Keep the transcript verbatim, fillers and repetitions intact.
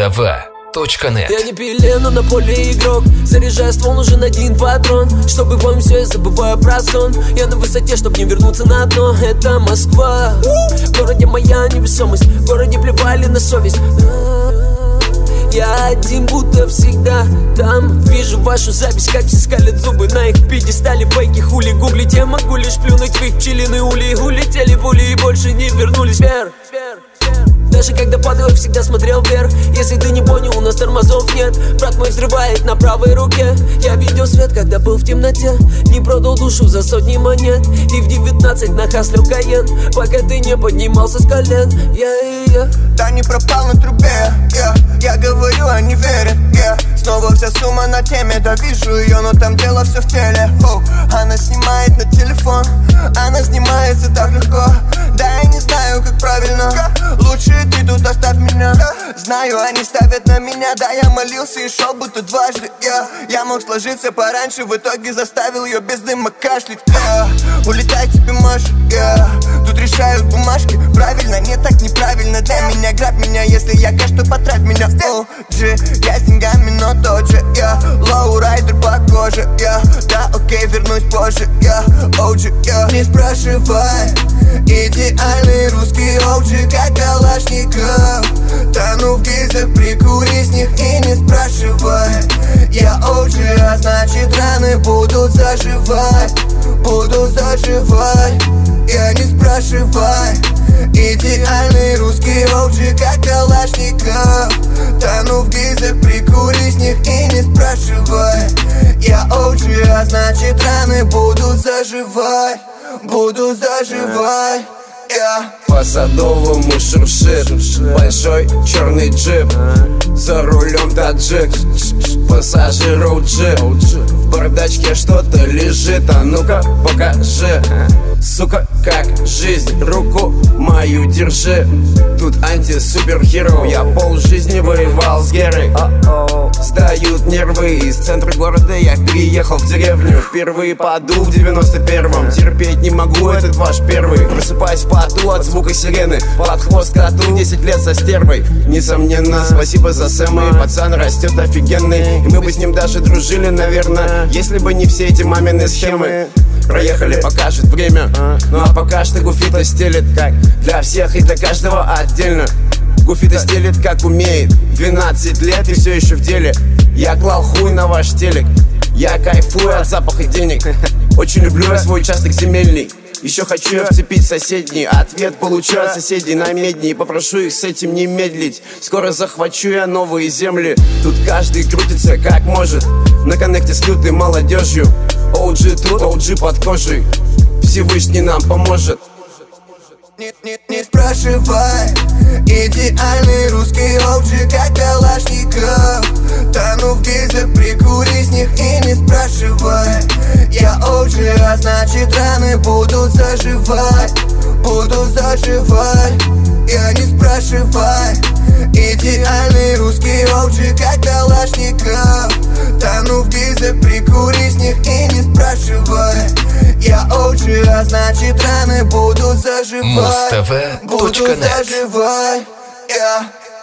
Муз-ТВ точка нет. Я не пилен, но на поле игрок. Заряжаю ствол, нужен один патрон, чтобы помнить все и забываю про сон. Я на высоте, чтобы не вернуться на дно. Это Москва, в городе моя невесомость, в городе плевали на совесть. Я один, будто всегда там. Вижу вашу запись, как все скалят зубы на их пьедестале. Фейки, хули, гуглить, я могу лишь плюнуть в их пчелиные ули. Улетели пули и больше не вернулись вверх. Даже когда падаю, всегда смотрел вверх. Если ты не понял, у нас тормозов нет. Брат мой взрывает на правой руке. Я видел свет, когда был в темноте. Не продал душу за сотни монет. И в девятнадцать нахаслил Каен, пока ты не поднимался с колен. Yeah, yeah. Да не пропал на трубе, yeah. Я говорю, они верят, yeah. Снова вся сумма на теме, да вижу ее, но там дело все в теле. oh. Она снимает на телефон, она снимается так легко. Да я не знаю, как правильно. Лучше ты тут оставь меня. Знаю, они ставят на меня. Да, я молился и шел будто дважды, yeah. Я мог сложиться пораньше, в итоге заставил ее без дыма кашлять, yeah. Улетай тебе можешь, yeah. Тут решают бумажки, правильно, не так неправильно. Для меня грабь меня, если я кэш, то потрать меня. о джи, я с деньгами, но тот же, yeah. Лоурайдер по коже, yeah. Да, окей, вернусь позже, yeah. о джи, yeah. Не спрашивай, идеальный русский о джи, как Калашников. Тону в гильзах, прикури с них и не спрашивай. Я о джи, а значит раны будут заживать, будут заживать. Я не спрашивай, идеальный русский о джи, как Калашников. Тону в гильзах, прикури с них и не спрашивай. Я о джи, а значит раны будут заживать, будут заживать. Yeah. По Садовому шуршит большой черный джип, за рулем таджик, пассажир о джи. В бардачке что-то лежит, а ну-ка покажи. Сука, как жизнь, руку мою держи. Тут анти-супергеро, я полжизни воевал с Герой. Сдают нервы, из центра города я переехал в деревню. Впервые подул в девяносто первом, терпеть не могу этот ваш первый. Просыпаюсь в поту от звука сирены, под хвост коту, десять лет со стервой. Несомненно, спасибо за Сэма, и пацан растет офигенный. И мы бы с ним даже дружили, наверное, если бы не все эти мамины схемы. Проехали, покажет время, ну а пока что Гуфита стелит, как для всех и для каждого отдельно. Гуфита стелит как умеет, двенадцать лет и все еще в деле. Я клал хуй на ваш телек, я кайфую от запаха денег. Очень люблю я свой участок земельный. Еще хочу я вцепить соседний. Ответ получу от соседей на медни, и попрошу их с этим не медлить. Скоро захвачу я новые земли. Тут каждый крутится как может, на коннекте с лютой молодежью. о джи тут, о джи под кожей, Всевышний нам поможет. Не, не, не спрашивай, идеальный русский о джи, как Калашников. Тону в гильзах, прикури с них и не спрашивай. Я о джи, а значит раны будут заживать, будут заживать. Я не спрашивай, идеальный русский о джи, как Калашников. Тону в гильзах, прикури с них и не спрашивай. Я о джи, а значит раны будут заживать, Муз-ТВ точка нет. будут заживать. Yeah.